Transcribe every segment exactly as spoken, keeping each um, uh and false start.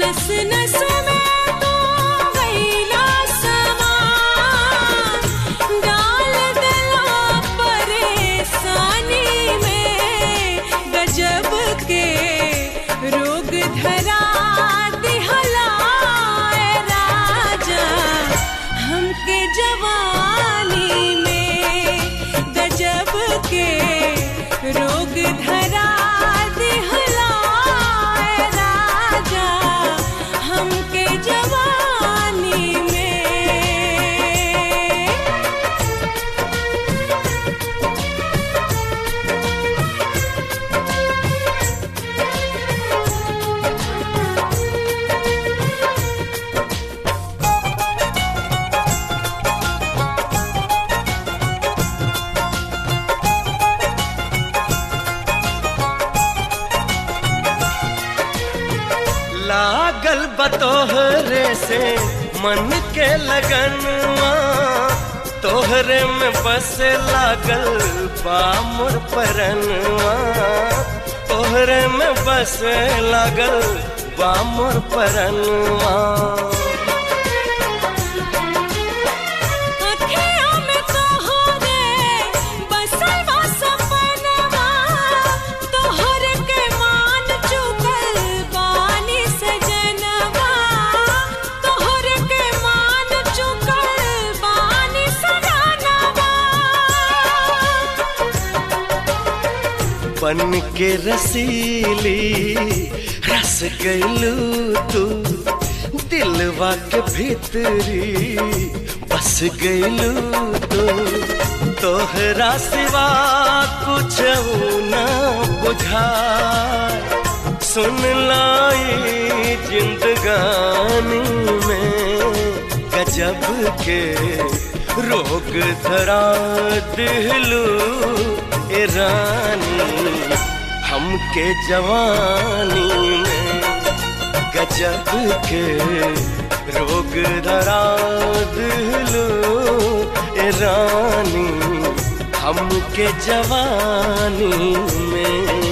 नस नस में तू गईला समा, डाल दिला परेशानी में, गजब के रोग धरा दिहला ए राजा हमके जवानी में, गजब के रोग धरा दिहला ए राजा हमके जवानी में। लागल बतोहरे से मन के लगनवा, तोहरे में बस लागल बा मोर परनवा, तोहरे में बस लागल बा मोर परनवा। अखियों में तोहरे बसल बा सपनवा, तोहरे के मान चुकल बानी सजनवा, तोहरे के मान चुकल बानी सजनवा। बन के रसीली रस गइलू तू, दिलवा के भीतरी बस गइलू तू, तोहरा सिवा कुछ न बुझाए, सुन लाई जिंदगानी में, गजब के रोग धरा दिलू ए रानी हमके जवानी में, गजब के रोग धरा दिलू ए रानी हमके जवानी में।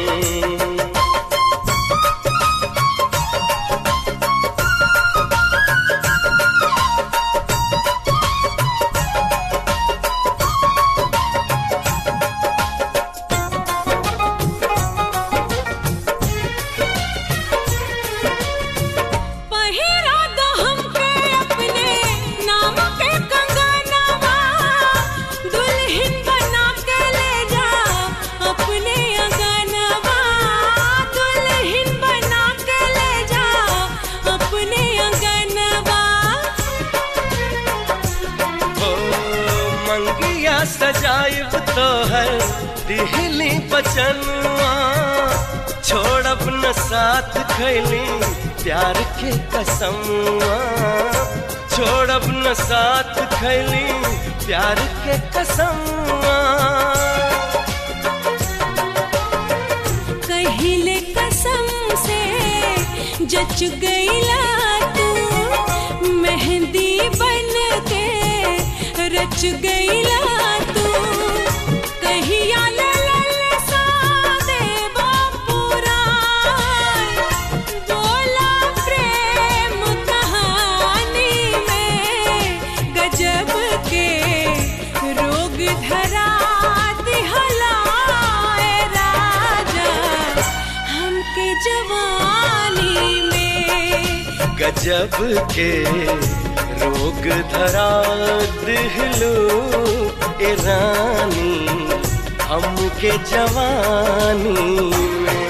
पहिरा दो हमके अपने नाम के कंगनवा, दुल्हन बना के ले जा अपने अंगनवा, दुल्हन बना के ले जा अपने अंगनवा। ओ मंगिया सजाइब तो है दिहली बचनवा, छोड़ब न साथ खैली प्यार के कसमवा, छोड़ब न साथ खैली प्यार के कसमवा। कहिले कसम से जच गईला तू, मेहंदी बन के रच गईला तू, कहिया ललल सा देवा पुराण, बोला प्रेम कहानी में, गजब के रोग धरा दिहला ए राजा हमके जवानी में, गजब के रोग धरा दिलू ए रानी हमके जवानी में।